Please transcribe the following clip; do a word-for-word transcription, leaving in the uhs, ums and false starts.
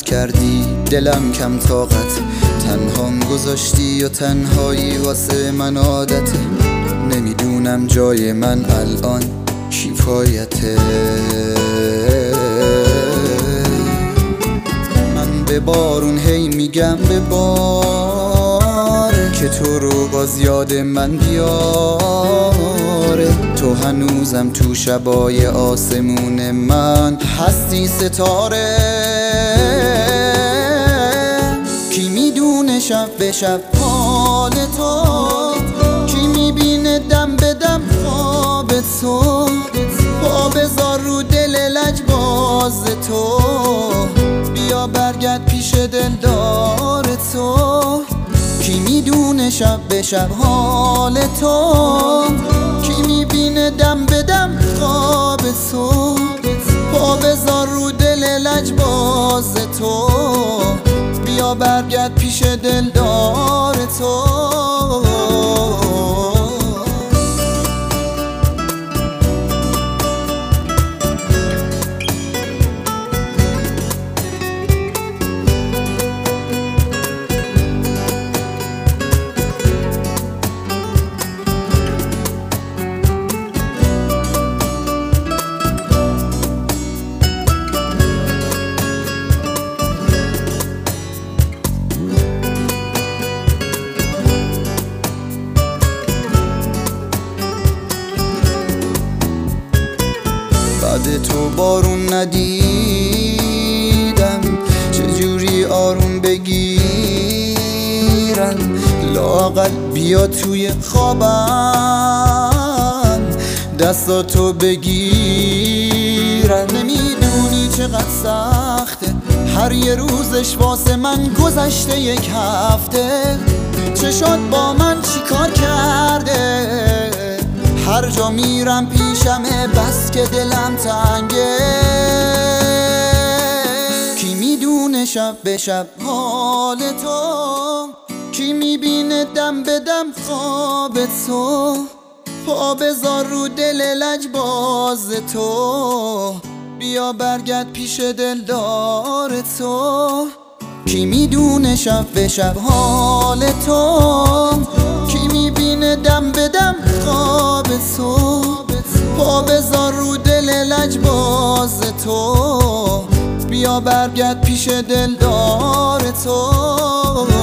کردی دلم کم طاقت، تنهام گذاشتی و تنهایی واسه من عادته. نمیدونم جای من الان کفایته. من به بارون هی میگم به بار که تو رو باز یاد من بیاره. تو هنوزم تو شبای آسمون من هستی ستاره. کی میدونه شب به شب حال تو، کی میبینه دم به دم خواب تو. پا بذار رو دل لجباز تو، بیا برگرد پیش دلدار تو. کی میدونه شب به شب حال تو، کی میبینه دم به دم خواب تو. پا بذار رو دل لجباز تو، بیا برگرد پیش دلدار تو. بعد تو بارون ندیدم، چجوری آروم بگیرم. لااقل بیا توی خوابم دستاتو بگیرم. نمیدونی چقدر سخته هر یه روزش واسه من گذشته یک هفته. چشات با من چیکار کرده؟ هر جا میرم پیشمه بس که دلم تنگه. کی میدونه شب به شب حال تو، کی میبینه دم به دم خواب تو. پا بذار رو دل لجباز تو، بیا برگرد پیش دلدار تو. کی میدونه شب به شب حال تو، کی میبینه دم به دم خواب تو. پا بذار رو دل لجباز تو، بیا برگرد پیش دلدار تو.